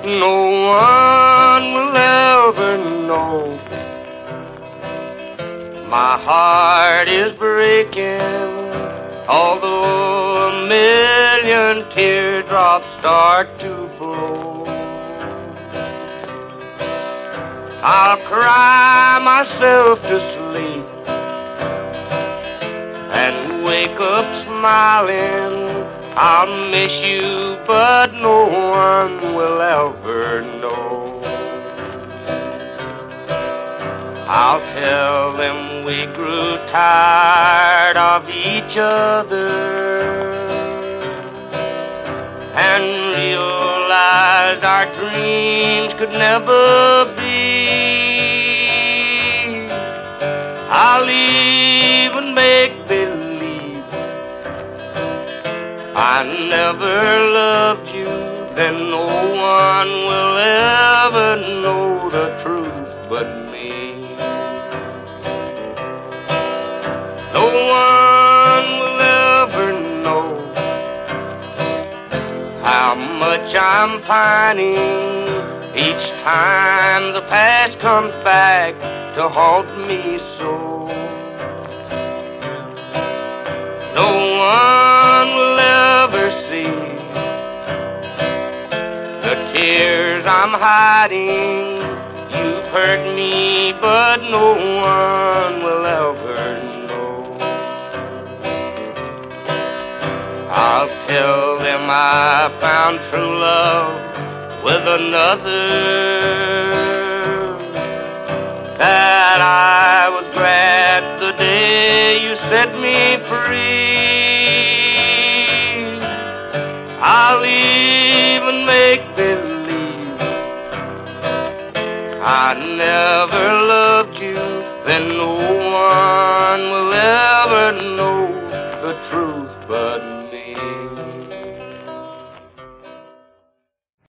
No one will ever know. My heart is breaking, although a million teardrops start to flow. I'll cry myself to sleep and wake up smiling. I'll miss you, but no one will ever know. I'll tell them we grew tired of each other and realized our dreams could never be. I'll even make believe I never loved you, then no one will ever know the truth but me. No one will ever know how much I'm pining each time the past comes back to haunt me so. No one will ever see the tears I'm hiding. You've hurt me, but no one will ever know. I'll tell them I found true love with another, that I was glad the day you set me free. I'll even make believe I never loved you, then no one will ever know the truth but me.